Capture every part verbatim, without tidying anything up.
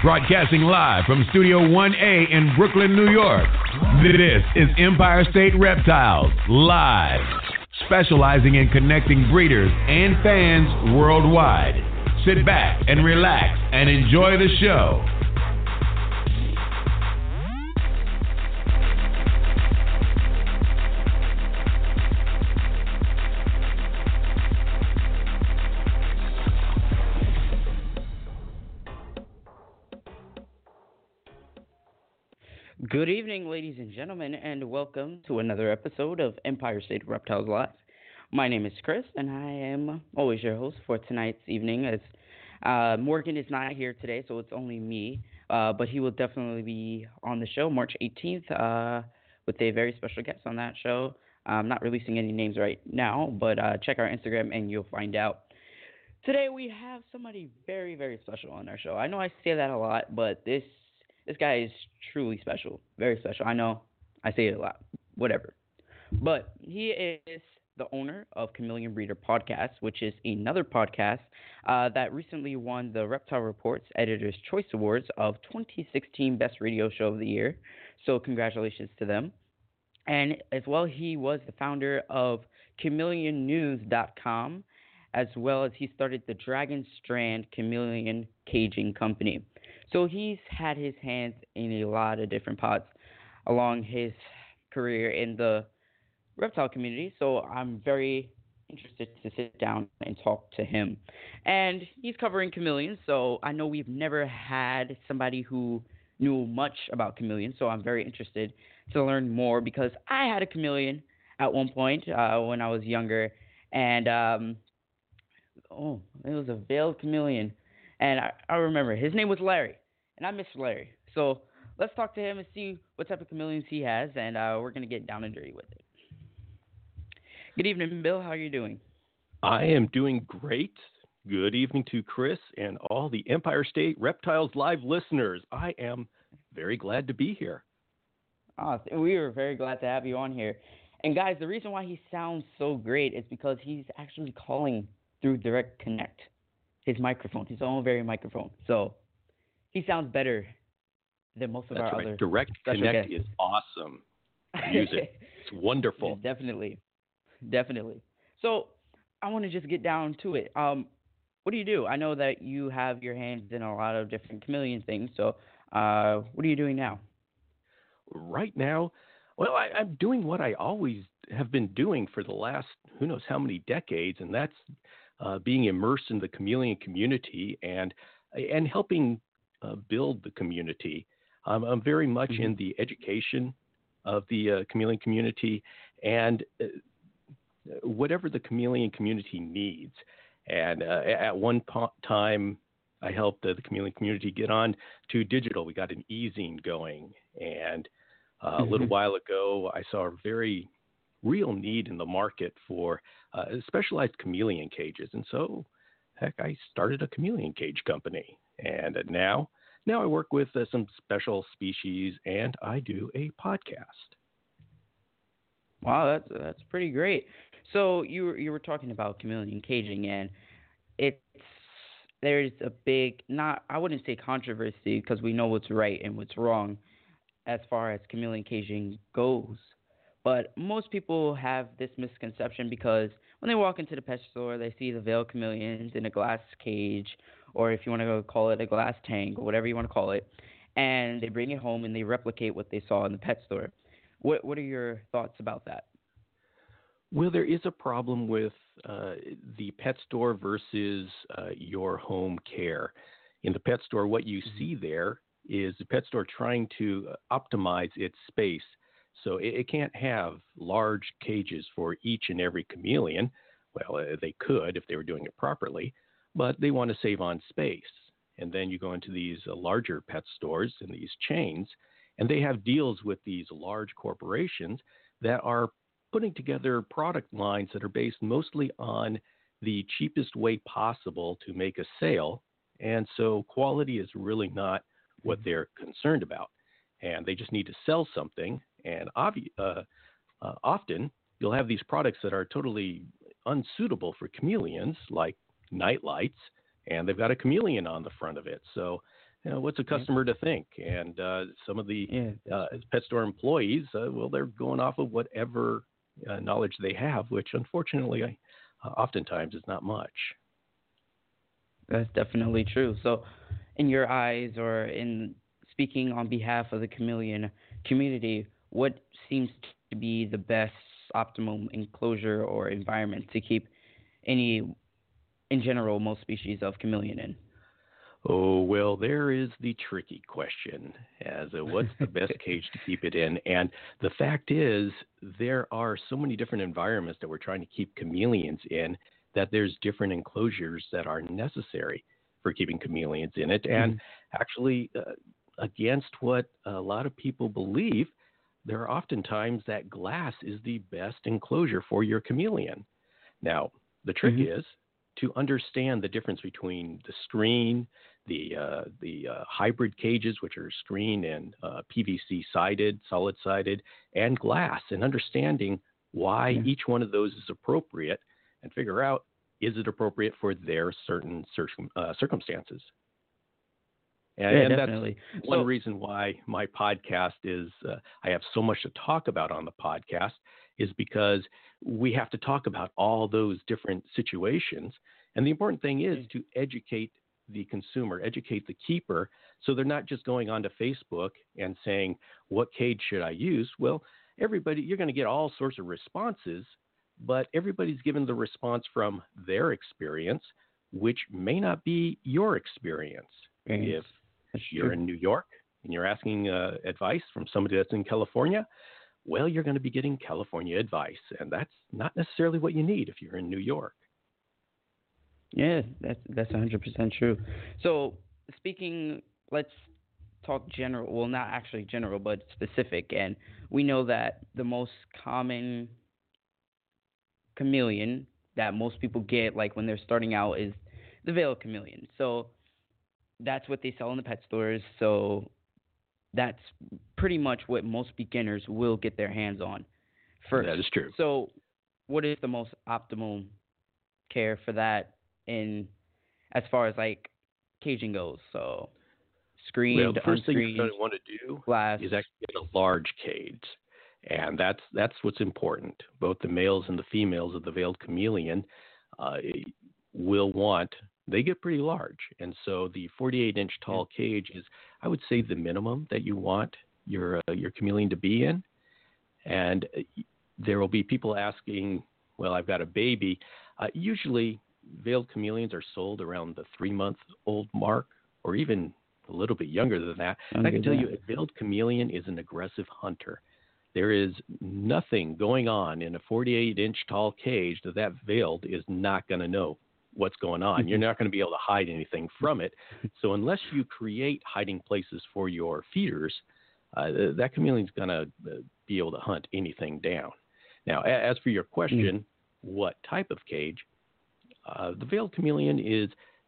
Broadcasting live from Studio one A in Brooklyn, New York. This is Empire State Reptiles Live, specializing in connecting breeders and fans worldwide. Sit back and relax and enjoy the show. Good evening, ladies and gentlemen, and welcome to another episode of Empire State Reptiles Live. My name is Chris, and I am always your host for tonight's evening, as uh, Morgan is not here today, so it's only me, uh, but he will definitely be on the show March eighteenth uh, with a very special guest on that show. I'm not releasing any names right now, but uh, check our Instagram and you'll find out. Today we have somebody very, very special on our show. I know I say that a lot, but this This guy is truly special, very special. I know I say it a lot, whatever. But he is the owner of Chameleon Breeder Podcast, which is another podcast uh, that recently won the Reptile Report's Editor's Choice Awards of twenty sixteen Best Radio Show of the Year. So congratulations to them. And as well, he was the founder of chameleon news dot com, as well as he started the Dragon Strand Chameleon Caging Company. So he's had his hands in a lot of different pots along his career in the reptile community. So I'm very interested to sit down and talk to him. And he's covering chameleons, so I know we've never had somebody who knew much about chameleons. So I'm very interested to learn more because I had a chameleon at one point uh, when I was younger. And, um, oh, it was a veiled chameleon. And I, I remember his name was Larry. And I miss Larry. So let's talk to him and see what type of chameleons he has, and uh, we're going to get down and dirty with it. Good evening, Bill. How are you doing? I am doing great. Good evening to Chris and all the Empire State Reptiles Live listeners. I am very glad to be here. Oh, we are very glad to have you on here. And, guys, the reason why he sounds so great is because he's actually calling through Direct Connect, his microphone, his own very microphone. So he sounds better than most of That's our right. other Direct Connect guests. Is awesome. Use it. It's wonderful. Yeah, definitely. Definitely. So I want to just get down to it. Um, what do you do? I know that you have your hands in a lot of different chameleon things. So uh, what are you doing now? Right now, well, I, I'm doing what I always have been doing for the last who knows how many decades, and that's uh, being immersed in the chameleon community and and helping Uh, build the community. Um, I'm very much mm-hmm. in the education of the uh, chameleon community and uh, whatever the chameleon community needs. And uh, at one po- time, I helped uh, the chameleon community get on to digital. We got an e-zine going. And uh, mm-hmm. a little while ago, I saw a very real need in the market for uh, specialized chameleon cages. And so, heck, I started a chameleon cage company. And now, now I work with uh, some special species, and I do a podcast. Wow, that's that's pretty great. So you were, you were talking about chameleon caging, and it's there's a big not I wouldn't say controversy because we know what's right and what's wrong as far as chameleon caging goes. But most people have this misconception because when they walk into the pet store, they see the veiled chameleons in a glass cage, or if you want to go call it a glass tank, or whatever you want to call it, and they bring it home and they replicate what they saw in the pet store. What What are your thoughts about that? Well, there is a problem with uh, the pet store versus uh, your home care. In the pet store, what you see there is the pet store trying to optimize its space. So it, it can't have large cages for each and every chameleon. Well, uh, they could if they were doing it properly, but they want to save on space. And then you go into these uh, larger pet stores and these chains, and they have deals with these large corporations that are putting together product lines that are based mostly on the cheapest way possible to make a sale. And so quality is really not what they're concerned about. And they just need to sell something. And obvi- uh, uh, often you'll have these products that are totally unsuitable for chameleons, like night lights, and they've got a chameleon on the front of it. So you know, what's a customer to think? And uh, some of the Yeah. uh, pet store employees, uh, well, they're going off of whatever uh, knowledge they have, which unfortunately, uh, oftentimes is not much. That's definitely true. So, in your eyes, or in speaking on behalf of the chameleon community, what seems to be the best optimum enclosure or environment to keep any, in general, most species of chameleon in? Oh, well, there is the tricky question as uh, what's the best cage to keep it in? And the fact is, there are so many different environments that we're trying to keep chameleons in that there's different enclosures that are necessary for keeping chameleons in it. And mm-hmm. actually, uh, against what a lot of people believe, there are often times that glass is the best enclosure for your chameleon. Now, the trick mm-hmm. is to understand the difference between the screen, the uh, the uh, hybrid cages, which are screen and uh, P V C sided, solid sided, and glass, and understanding why yeah. each one of those is appropriate, and figure out, is it appropriate for their certain circum, uh, circumstances. And, yeah, and definitely. that's one so, reason why my podcast is, uh, I have so much to talk about on the podcast, is because we have to talk about all those different situations. And the important thing is to educate the consumer, educate the keeper, so they're not just going onto Facebook and saying, what cage should I use? Well, everybody, you're going to get all sorts of responses, but everybody's given the response from their experience, which may not be your experience. Right. If you're in New York and you're asking uh, advice from somebody that's in California, well, you're going to be getting California advice, and that's not necessarily what you need if you're in New York. Yeah, that's that's one hundred percent true. So, speaking, let's talk general, well, not actually general, but specific, and we know that the most common chameleon that most people get, like when they're starting out, is the veiled chameleon. So, that's what they sell in the pet stores, so that's pretty much what most beginners will get their hands on first. That is true. So, what is the most optimal care for that in as far as like caging goes? So, screened, well, the first thing unscreened, you're going to want to do glass. is actually get a large cage, and that's that's what's important. Both the males and the females of the veiled chameleon uh, will want. They get pretty large, and so the forty-eight inch tall yeah. cage is, I would say, the minimum that you want your uh, your chameleon to be in. And there will be people asking, well, I've got a baby. Uh, usually, veiled chameleons are sold around the three-month-old mark, or even a little bit younger than that. And I can tell you, a veiled chameleon is an aggressive hunter. There is nothing going on in a forty-eight inch tall cage that that veiled is not going to know what's going on. You're not going to be able to hide anything from it. So unless you create hiding places for your feeders, uh, that chameleon's going to be able to hunt anything down. Now, as for your question, mm. what type of cage? Uh, the veiled chameleon is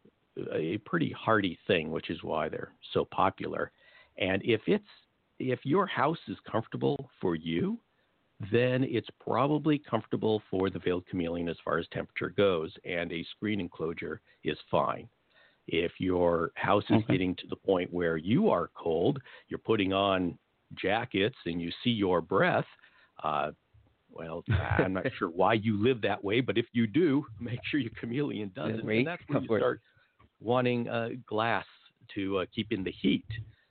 a pretty hardy thing, which is why they're so popular. And if it's if your house is comfortable for you, then it's probably comfortable for the veiled chameleon as far as temperature goes, and a screen enclosure is fine. If your house is okay. getting to the point where you are cold, you're putting on jackets and you see your breath, uh, well, I'm not sure why you live that way, but if you do, make sure your chameleon doesn't. And that's when you start wanting uh, glass to uh, keep in the heat.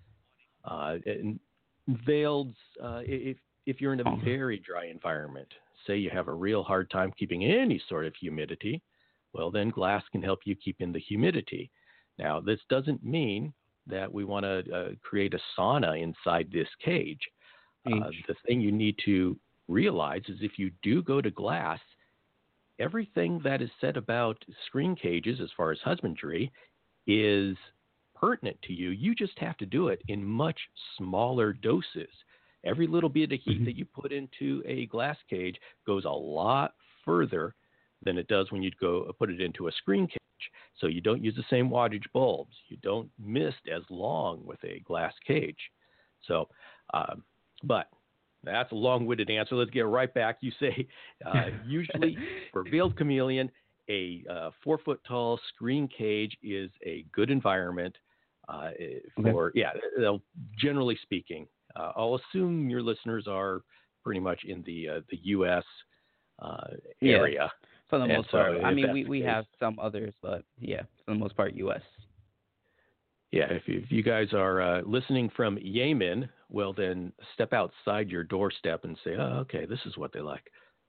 Uh, and veileds, uh, if If you're in a very dry environment, say you have a real hard time keeping any sort of humidity, well, then glass can help you keep in the humidity. Now, this doesn't mean that we want to uh, create a sauna inside this cage. Uh, the thing you need to realize is if you do go to glass, everything that is said about screen cages as far as husbandry is pertinent to you. You just have to do it in much smaller doses. Every little bit of heat mm-hmm. that you put into a glass cage goes a lot further than it does when you go put it into a screen cage. So you don't use the same wattage bulbs. You don't mist as long with a glass cage. So, uh, but that's a long-winded answer. Let's get right back. You say uh, usually for veiled chameleon, a uh, four-foot-tall screen cage is a good environment. Uh, for okay. yeah, they'll, generally speaking, uh, I'll assume your listeners are pretty much in the uh, the U S uh, area. Yeah, for the most so part. I mean, we, we case, have some others, but yeah, for the most part, U S. Yeah, if you, if you guys are uh, listening from Yemen, well, then step outside your doorstep and say, oh, okay, this is what they like.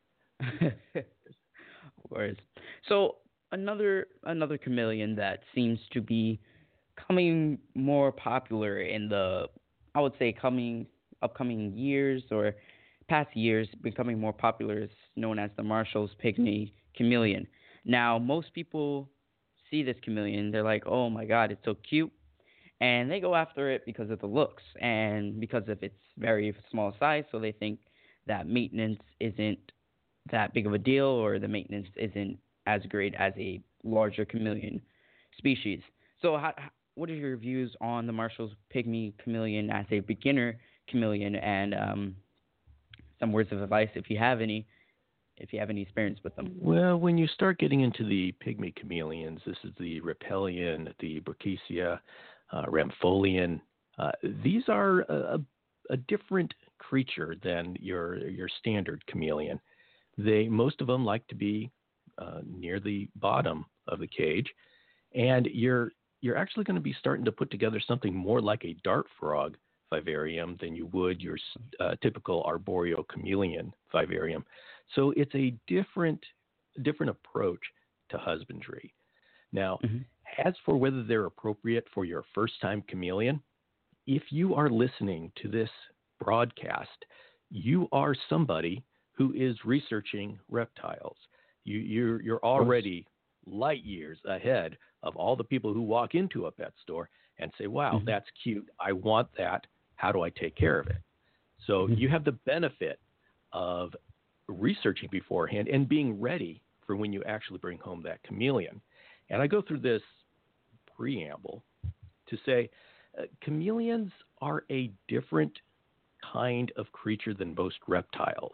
Words. So another another chameleon that seems to be coming more popular in the, I would say, coming upcoming years or past years, becoming more popular is known as the Marshall's Pygmy chameleon. Now, most people see this chameleon, they're like, oh my God, it's so cute. And they go after it because of the looks and because of its very small size. So they think that maintenance isn't that big of a deal, or the maintenance isn't as great as a larger chameleon species. So how, what are your views on the Marshall's Pygmy chameleon as a beginner chameleon, and um, some words of advice if you have any, if you have any experience with them? Well, when you start getting into the pygmy chameleons, this is the Rhipelion, the Brachysia, uh, Rampholion. Uh, these are a, a different creature than your your standard chameleon. They most of them like to be uh, near the bottom of the cage, and you're you're actually going to be starting to put together something more like a dart frog vivarium than you would your uh, typical arboreal chameleon vivarium. So it's a different different approach to husbandry. Now, mm-hmm. as for whether they're appropriate for your first-time chameleon, if you are listening to this broadcast, you are somebody who is researching reptiles. You, you're, you're already light years ahead of all the people who walk into a pet store and say, wow, mm-hmm. that's cute. I want that. How do I take care of it? So mm-hmm. you have the benefit of researching beforehand and being ready for when you actually bring home that chameleon. And I go through this preamble to say uh, chameleons are a different kind of creature than most reptiles.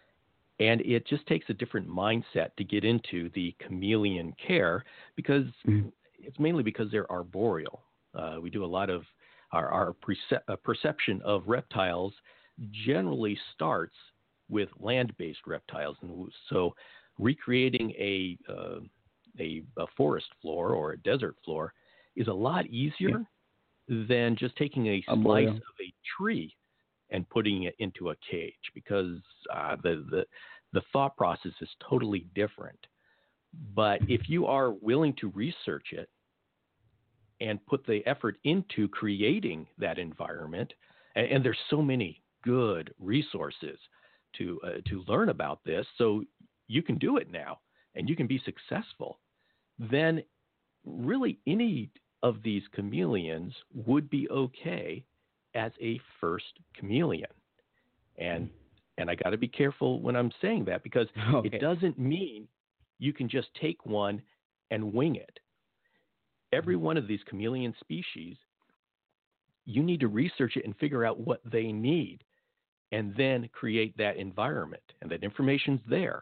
And it just takes a different mindset to get into the chameleon care because mm. it's mainly because they're arboreal. Uh, we do a lot of our, our perce- uh, perception of reptiles generally starts with land-based reptiles. And so recreating a, uh, a, a forest floor or a desert floor is a lot easier yeah. than just taking a slice of a tree and putting it into a cage, because uh, the, the the thought process is totally different. But if you are willing to research it and put the effort into creating that environment, and, and there's so many good resources to uh, to learn about this, so you can do it now and you can be successful, then really any of these chameleons would be okay as a first chameleon. And and I got to be careful when I'm saying that, because okay. it doesn't mean you can just take one and wing it. Every one of these chameleon species, you need to research it and figure out what they need and then create that environment. And that information's there.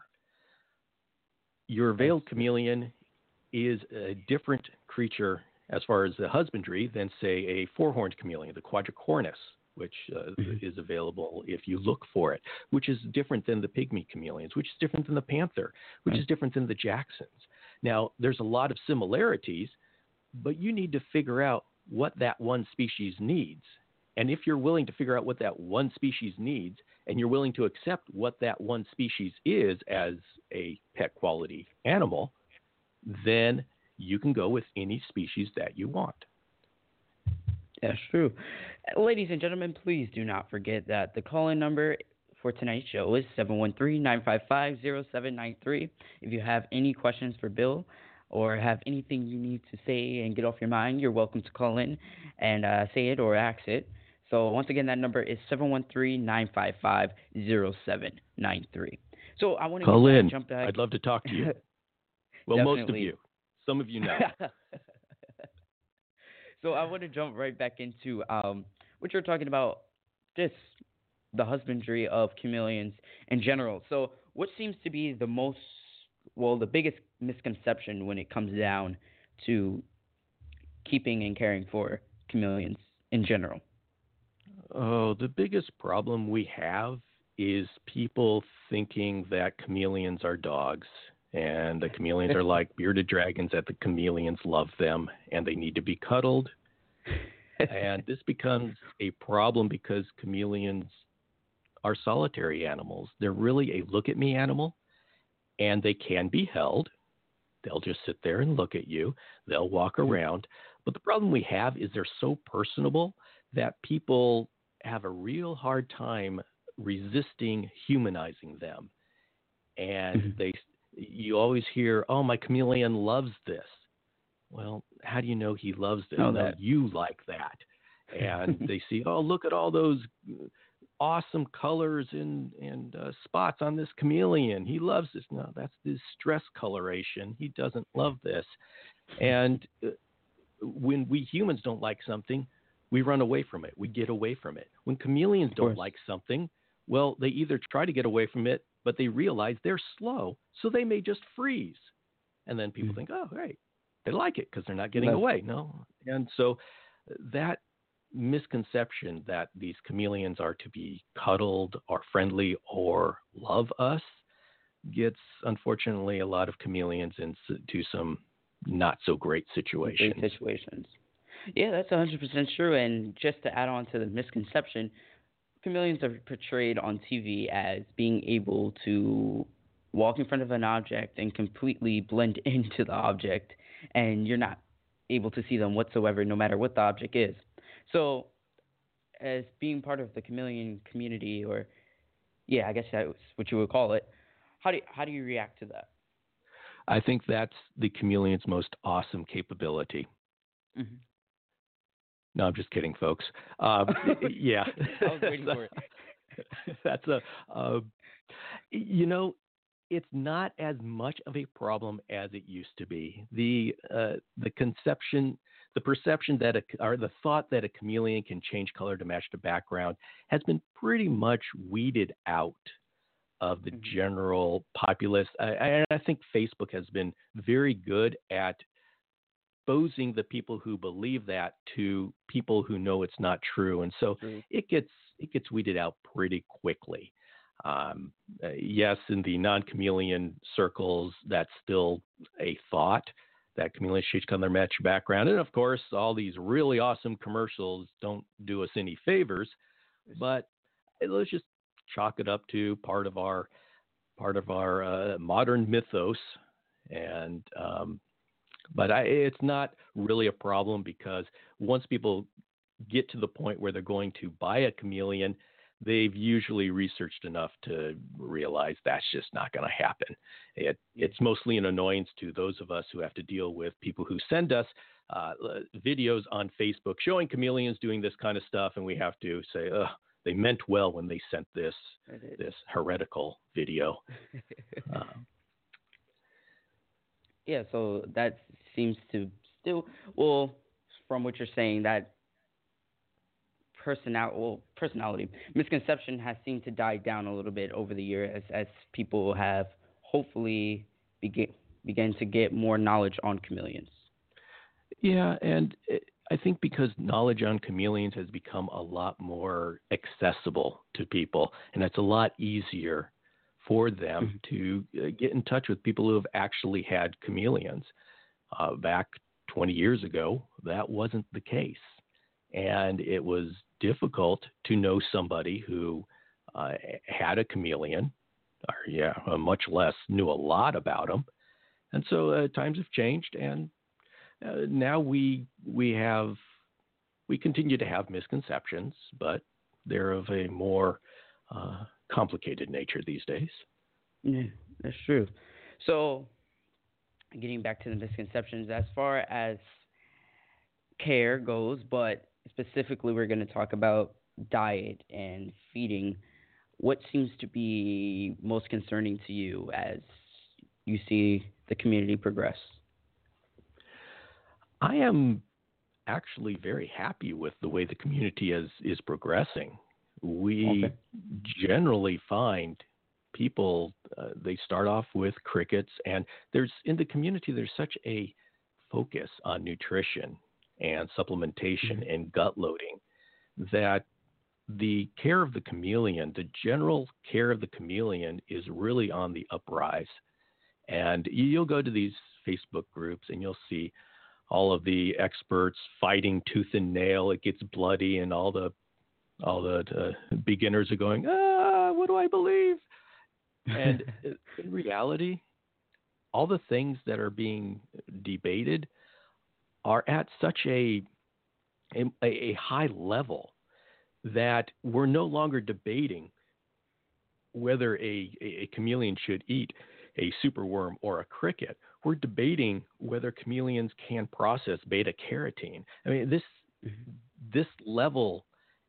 Your veiled chameleon is a different creature as far as the husbandry than, say, a four-horned chameleon, the Quadricornis, which uh, mm-hmm. is available if you look for it, which is different than the pygmy chameleons, which is different than the panther, which right. is different than the Jacksons. Now, there's a lot of similarities, but you need to figure out what that one species needs. And if you're willing to figure out what that one species needs, and you're willing to accept what that one species is as a pet quality animal, then you can go with any species that you want. That's true. Ladies and gentlemen, please do not forget that the call-in number for tonight's show is seven one three, nine five five, zero seven nine three. If you have any questions for Bill or have anything you need to say and get off your mind, you're welcome to call in and uh, say it or ask it. So once again, that number is seven one three, nine five five, zero seven nine three. So I want to call in. Jump back. I'd love to talk to you. Well, most of you. Some of you know. So I want to jump right back into um, what you're talking about, just the husbandry of chameleons in general. So what seems to be the most, well, the biggest misconception when it comes down to keeping and caring for chameleons in general? Oh, the biggest problem we have is people thinking that chameleons are dogs and the chameleons are like bearded dragons, that the chameleons love them and they need to be cuddled. And this becomes a problem because chameleons are solitary animals. They're really a look at me animal, and they can be held. They'll just sit there and look at you. They'll walk around. But the problem we have is they're so personable that people have a real hard time resisting humanizing them. And mm-hmm. they, you always hear, oh, my chameleon loves this. Well, how do you know he loves this? Oh, no, that. You like that. And they see, oh, look at all those awesome colors and, and uh, spots on this chameleon. He loves this. No, that's this stress coloration. He doesn't love this. And uh, when we humans don't like something, we run away from it. We get away from it. When chameleons don't like something, well, they either try to get away from it, but they realize they're slow, so they may just freeze. And then people mm-hmm. think, oh, hey, they like it because they're not getting That's away. No. And so that misconception that these chameleons are to be cuddled or friendly or love us gets, unfortunately, a lot of chameleons into some not so great situations. Great situations. Yeah, that's one hundred percent true. And just to add on to the misconception, chameleons are portrayed on T V as being able to walk in front of an object and completely blend into the object, and you're not able to see them whatsoever, no matter what the object is. So, as being part of the chameleon community, or yeah, I guess that's what you would call it, how do you, how do you react to that? I think that's the chameleon's most awesome capability. Mm-hmm. No, I'm just kidding, folks. Um, yeah, I was waiting for it. That's a, uh, you know, it's not as much of a problem as it used to be. The uh, the conception, the perception that a, or the thought that a chameleon can change color to match the background has been pretty much weeded out of the mm-hmm. general populace. I, I think Facebook has been very good at exposing the people who believe that to people who know it's not true, and so mm-hmm. it gets it gets weeded out pretty quickly. Um, uh, yes, in the non-chameleon circles, that's still a thought that chameleons change color match background, and of course, all these really awesome commercials don't do us any favors. But let's just chalk it up to part of our part of our uh, modern mythos, and um, But I, it's not really a problem because once people get to the point where they're going to buy a chameleon, they've usually researched enough to realize that's just not going to happen. It, it's mostly an annoyance to those of us who have to deal with people who send us uh, videos on Facebook showing chameleons doing this kind of stuff, and we have to say, ugh, they meant well when they sent this this heretical video. um, Yeah, so that seems to still, well, from what you're saying, that personality, well, personality misconception has seemed to die down a little bit over the years as, as people have hopefully begin begin to get more knowledge on chameleons. Yeah, and it, I think because knowledge on chameleons has become a lot more accessible to people, and it's a lot easier for them mm-hmm. to uh, get in touch with people who have actually had chameleons. Uh, back twenty years ago, that wasn't the case. And it was difficult to know somebody who uh, had a chameleon, or yeah, uh, much less knew a lot about them. And so uh, times have changed, and uh, now we we have we continue to have misconceptions, but they're of a more uh, complicated nature these days. Yeah, that's true. So, getting back to the misconceptions, as far as care goes, but specifically we're going to talk about diet and feeding. What seems to be most concerning to you as you see the community progress? I am actually very happy with the way the community is, is progressing. We okay. generally find people, uh, they start off with crickets, and there's in the community, there's such a focus on nutrition. and supplementation mm-hmm. and gut loading, that the care of the chameleon, the general care of the chameleon, is really on the uprise. And you'll go to these Facebook groups and you'll see all of the experts fighting tooth and nail. It gets bloody, and all the all the uh, beginners are going, ah, what do I believe? And in reality, all the things that are being debated are at such a a, a high level that we're no longer debating whether a, a chameleon should eat a superworm or a cricket. We're debating whether chameleons can process beta carotene. I mean, this mm-hmm. this level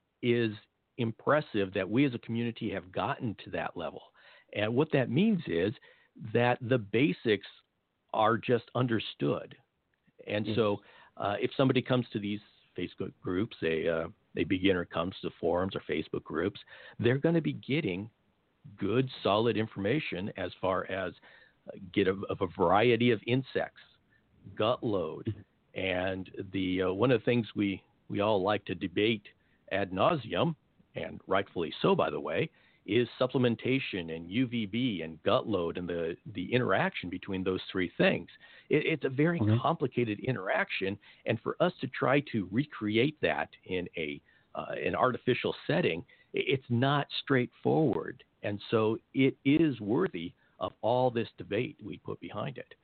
is impressive, that we as a community have gotten to that level. And what that means is that the basics are just understood. And mm-hmm. so uh, if somebody comes to these Facebook groups, a, uh, a beginner comes to forums or Facebook groups, they're going to be getting good, solid information as far as uh, get a, of a variety of insects, gut load, and the uh, one of the things we, we all like to debate ad nauseum, and rightfully so, by the way, is supplementation and U V B and gut load and the, the interaction between those three things. It, it's a very mm-hmm. complicated interaction, and for us to try to recreate that in a uh, an artificial setting, it's not straightforward. And so it is worthy of all this debate we put behind it.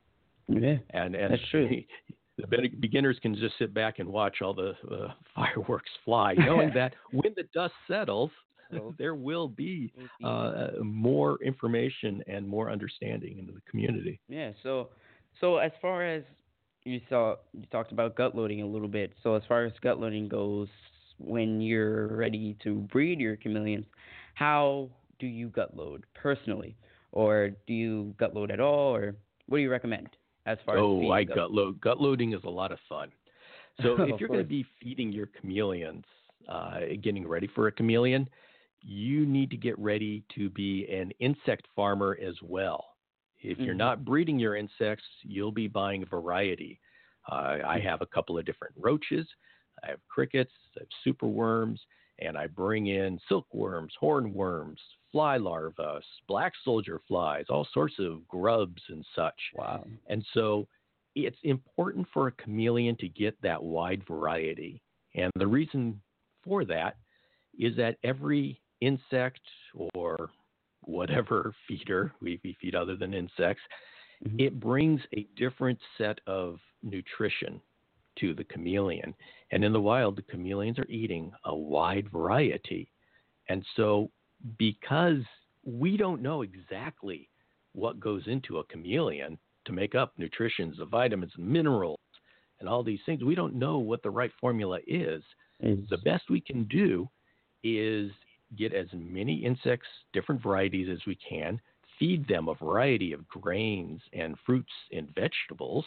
Yeah, and, and that's true. The beginners can just sit back and watch all the uh, fireworks fly, knowing that when the dust settles, there will be uh, more information and more understanding into the community. Yeah. So, so as far as you saw, you talked about gut loading a little bit. So as far as gut loading goes, when you're ready to breed your chameleons, how do you gut load personally, or do you gut load at all, or what do you recommend as far as? Oh, I gut load. Gut loading is a lot of fun. So if you're going to be feeding your chameleons, uh, getting ready for a chameleon, you need to get ready to be an insect farmer as well. If you're mm-hmm. not breeding your insects, you'll be buying variety. Uh, I have a couple of different roaches. I have crickets, I have superworms, and I bring in silkworms, hornworms, fly larvae, black soldier flies, all sorts of grubs and such. Wow. And so it's important for a chameleon to get that wide variety. And the reason for that is that every insect or whatever feeder we, we feed other than insects, mm-hmm. it brings a different set of nutrition to the chameleon. And in the wild, the chameleons are eating a wide variety. And so because we don't know exactly what goes into a chameleon to make up nutritions, the vitamins, minerals, and all these things, we don't know what the right formula is. Mm. The best we can do is get as many insects, different varieties as we can, feed them a variety of grains and fruits and vegetables,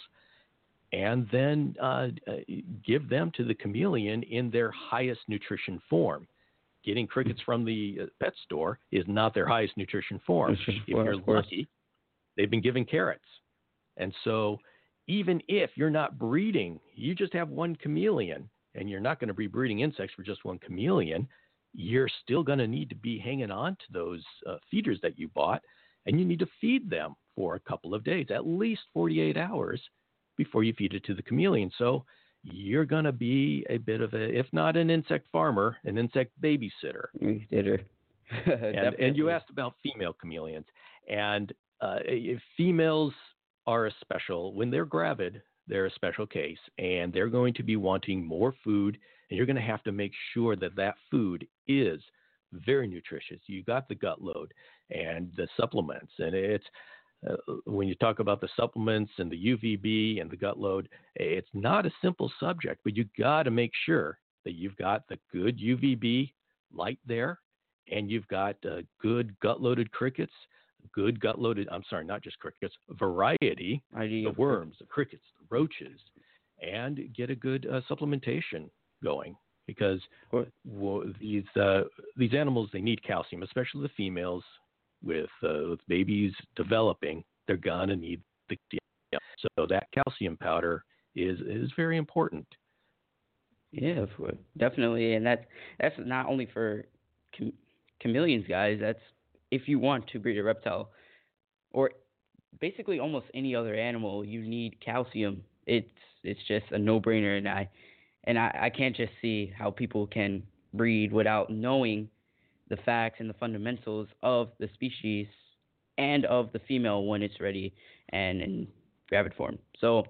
and then uh, uh, give them to the chameleon in their highest nutrition form. Getting crickets from the uh, pet store is not their highest nutrition form. Nutrition if you're lucky, they've been given carrots. And so even if you're not breeding, you just have one chameleon, and you're not going to be breeding insects for just one chameleon, you're still going to need to be hanging on to those uh, feeders that you bought, and you need to feed them for a couple of days, at least forty-eight hours before you feed it to the chameleon. So you're going to be a bit of a, if not an insect farmer, an insect babysitter. Babysitter. and, and you asked about female chameleons. And uh, females are a special, when they're gravid, they're a special case, and they're going to be wanting more food, and you're going to have to make sure that that food is very nutritious. You got the gut load and the supplements, and it's, Uh, when you talk about the supplements and the U V B and the gut load, it's not a simple subject, but you got to make sure that you've got the good U V B light there, and you've got uh, good gut-loaded crickets, good gut-loaded, I'm sorry, not just crickets, variety, the worms, the crickets, the roaches, and get a good uh, supplementation going, because well, these uh, these animals, they need calcium, especially the females. With, uh, with babies developing, they're going to need the calcium. So that calcium powder is, is very important. Yeah, of course. Definitely, and that's that's not only for cham- chameleons, guys. That's if you want to breed a reptile or basically almost any other animal, you need calcium. It's it's just a no-brainer, and I and I, I can't just see how people can breed without knowing the facts and the fundamentals of the species and of the female when it's ready and in gravid form. So,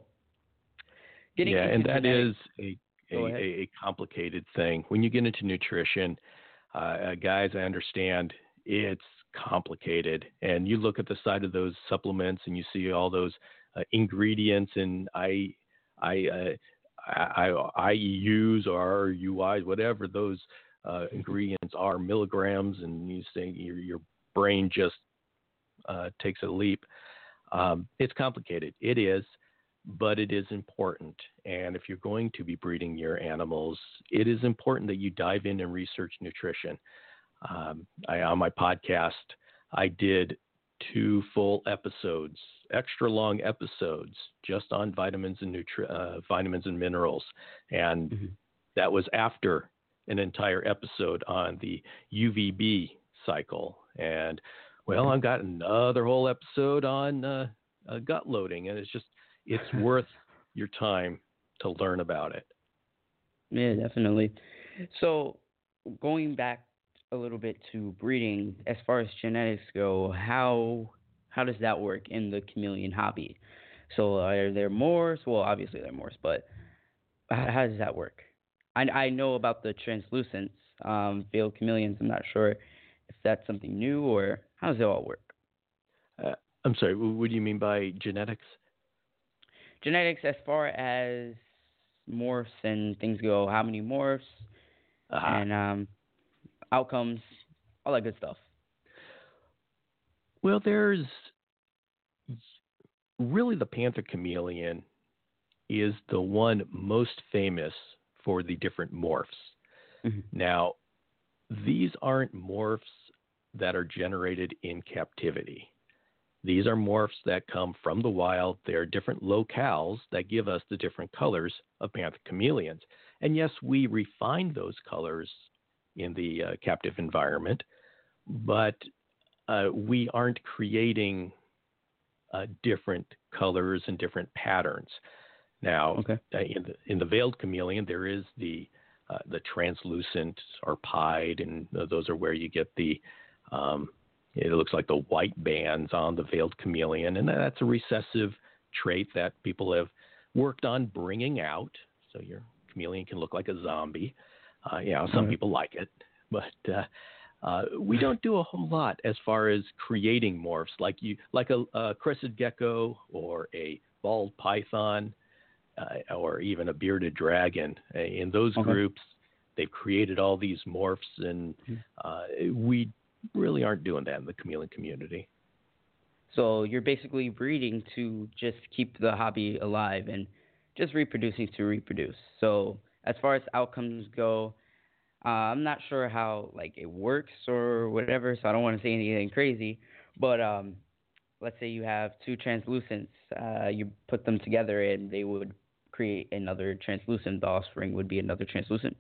getting Yeah, into and that genetics. is a a, Go ahead. a a complicated thing. When you get into nutrition, uh, uh, guys, I understand it's complicated. And you look at the side of those supplements and you see all those uh, ingredients and I, I, uh, I, I, IEUs or U Is, whatever those uh, ingredients are, milligrams, and you say your, your brain just uh, takes a leap. Um, it's complicated. It is, but it is important. And if you're going to be breeding your animals, it is important that you dive in and research nutrition. Um, I, on my podcast, I did two full episodes, extra long episodes, just on vitamins and nutri- uh, vitamins and minerals, and Mm-hmm. that was after an entire episode on the U V B cycle. And well, I've got another whole episode on uh, uh, gut loading, and it's just it's worth your time to learn about it. Yeah, definitely. So, going back a little bit to breeding, as far as genetics go, how how does that work in the chameleon hobby? So, are there Morphs? Well, obviously there are Morphs, but how, how does that work? I I know about the translucents, um, veiled chameleons. I'm not sure if that's something new or how does it all work? Uh, I'm sorry, what do you mean by genetics? Genetics, as far as morphs and things go, how many morphs Uh, and um, outcomes, all that good stuff. well, there's really the panther chameleon is the one most famous for the different morphs. Mm-hmm. Now, these aren't morphs that are generated in captivity. These are morphs that come from the wild. They're different locales that give us the different colors of panther chameleons. And yes, we refine those colors in the uh, captive environment, but uh, we aren't creating uh, different colors and different patterns. Now, Okay. uh, in the in the veiled chameleon, there is the uh, the translucent or pied, and uh, those are where you get the um, it looks like the white bands on the veiled chameleon, and that's a recessive trait that people have worked on bringing out. So your chameleon can look like a zombie. Uh, you know, some Okay. people like it, but uh, uh, we don't do a whole lot as far as creating morphs like you like a, a crested gecko or a bald python. Uh, or even a bearded dragon. Uh, in those Okay. groups, they've created all these morphs, and uh, we really aren't doing that in the chameleon community. So you're basically breeding to just keep the hobby alive and just reproducing to reproduce. So as far as outcomes go, uh, I'm not sure how like it works or whatever. So I don't want to say anything crazy, but um, let's say you have two translucents, uh, you put them together and they would create another translucent. The offspring would be another translucent.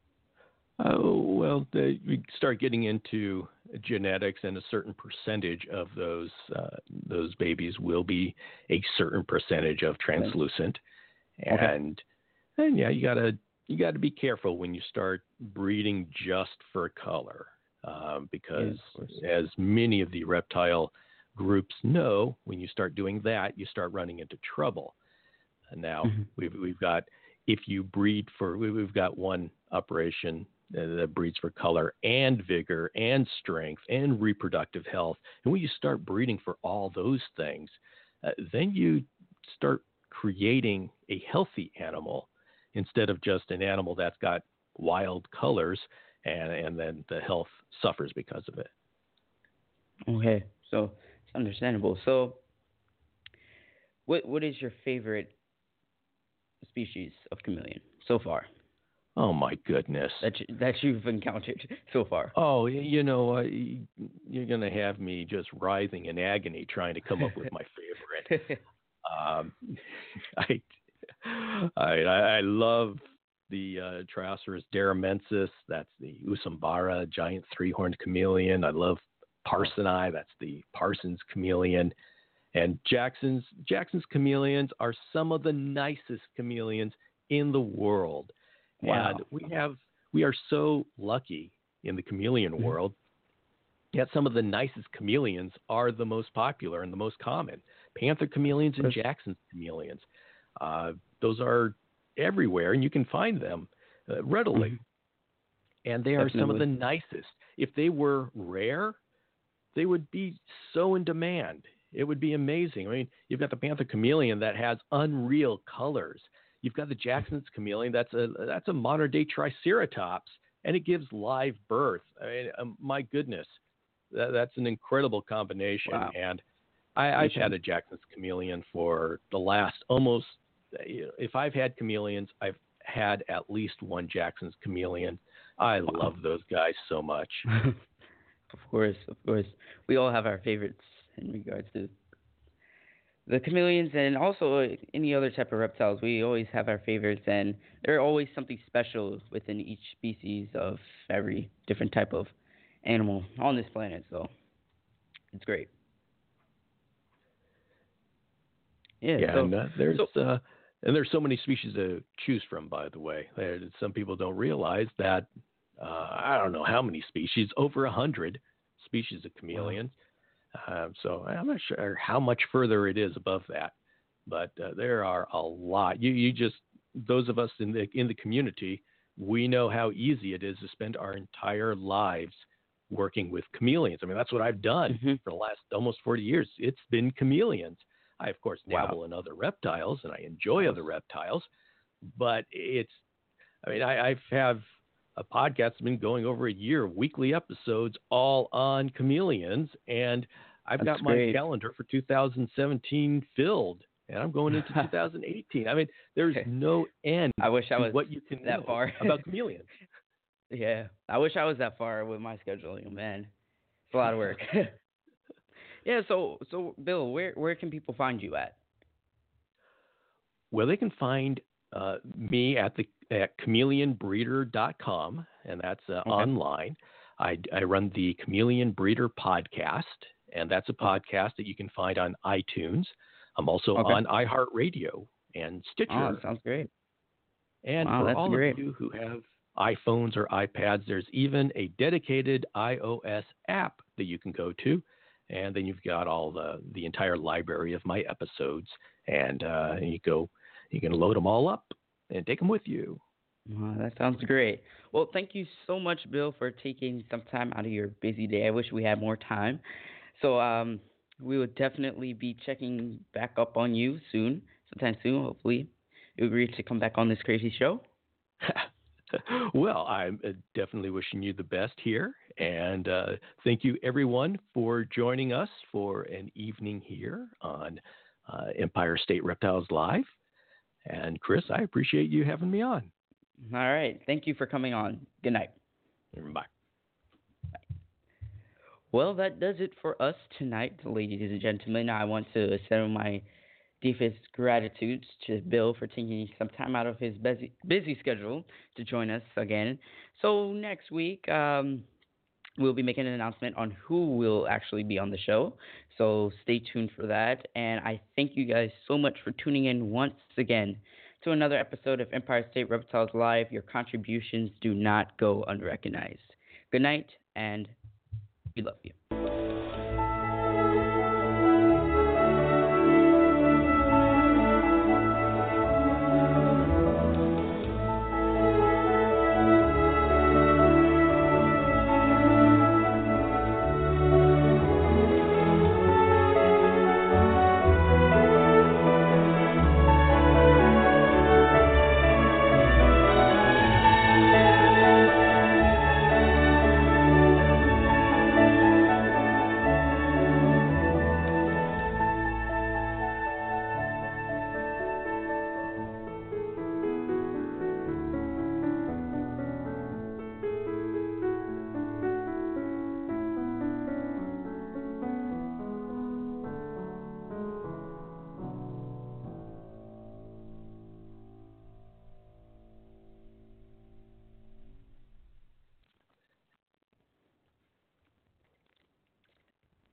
Oh, well, the, we start getting into genetics, and a certain percentage of those uh, those babies will be a certain percentage of translucent, Okay. and and yeah, you gotta you gotta be careful when you start breeding just for color, um, because Yeah, as many of the reptile groups know, when you start doing that, you start running into trouble. And now mm-hmm. we've we've got if you breed for we, we've got one operation that breeds for color and vigor and strength and reproductive health. And when you start breeding for all those things, uh, then you start creating a healthy animal instead of just an animal that's got wild colors and and then the health suffers because of it. Okay, so it's understandable. So, what what is your favorite species of chameleon so far Oh my goodness. that you, that you've encountered so far? Oh, you know, uh, you're going to have me just writhing in agony trying to come up with my favorite. Um, I, I, I love the uh, Trioceras daramensis. That's the Usambara, giant three-horned chameleon. I love Parsoni. That's the Parsons chameleon. And Jackson's Jackson's chameleons are some of the nicest chameleons in the world. Wow. And we have we are so lucky in the chameleon Mm-hmm. world. Yet some of the nicest chameleons are the most popular and the most common. Panther chameleons and Jackson's chameleons. Uh, those are everywhere, and you can find them uh, readily. Mm-hmm. And they are Definitely. some of the nicest. If they were rare, they would be so in demand. It would be amazing. I mean, you've got the Panther chameleon that has unreal colors. You've got the Jackson's chameleon. That's a that's a modern day Triceratops, and it gives live birth. I mean, um, my goodness, that, that's an incredible combination. Wow. And I, I've had a Jackson's chameleon for the last almost. If I've had chameleons, I've had at least one Jackson's chameleon. I Wow. love those guys so much. Of course, of course. We all have our favorites in regards to the chameleons and also any other type of reptiles. We always have our favorites, and there's always something special within each species of every different type of animal on this planet. So it's great. Yeah, Yeah, so, and uh, there's so, uh, and there's so many species to choose from. By the way, there, some people don't realize that uh, I don't know how many species, over a hundred species of chameleons. Wow. Uh, so I'm not sure how much further it is above that, but uh, there are a lot. You you just those of us in the in the community, we know how easy it is to spend our entire lives working with chameleons. I mean, that's what I've done mm-hmm. for the last almost forty years. It's been chameleons. I, of course, dabble Wow. in other reptiles, and I enjoy other reptiles, but it's, I mean, I, I have a podcast that's been going over a year, weekly episodes, all on chameleons, and I've That's got my great. calendar for two thousand seventeen filled, and I'm going into two thousand eighteen. I mean, there's no end I wish I to was what you can that know far. about chameleons. Yeah, I wish I was that far with my scheduling, man. It's a lot of work. Yeah, so so Bill, where where can people find you at? Well, they can find uh, me at the at chameleon breeder dot com, and that's uh, Okay. online. I, I run the Chameleon Breeder podcast, and that's a podcast that you can find on iTunes. I'm also Okay. on iHeartRadio and Stitcher. Oh, that sounds great. And Wow, for that's all great. of you who have iPhones or iPads, there's even a dedicated iOS app that you can go to. And then you've got all the, the entire library of my episodes, and uh, you go, you can load them all up and take them with you. Wow, that sounds great. Well, thank you so much, Bill, for taking some time out of your busy day. I wish we had more time. So um, we would definitely be checking back up on you soon, sometime soon, hopefully. You agree to come back on this crazy show? Well, I'm uh, definitely wishing you the best here. And uh, thank you, everyone, for joining us for an evening here on uh, Empire State Reptiles Live. And Chris, I appreciate you having me on. All right. Thank you for coming on. Good night. Bye. Well, that does it for us tonight, ladies and gentlemen. I want to send my deepest gratitude to Bill for taking some time out of his busy, busy schedule to join us again. So next week, um, we'll be making an announcement on who will actually be on the show. So stay tuned for that. And I thank you guys so much for tuning in once again to another episode of Empire State Reptiles Live. Your contributions do not go unrecognized. Good night, and we love you.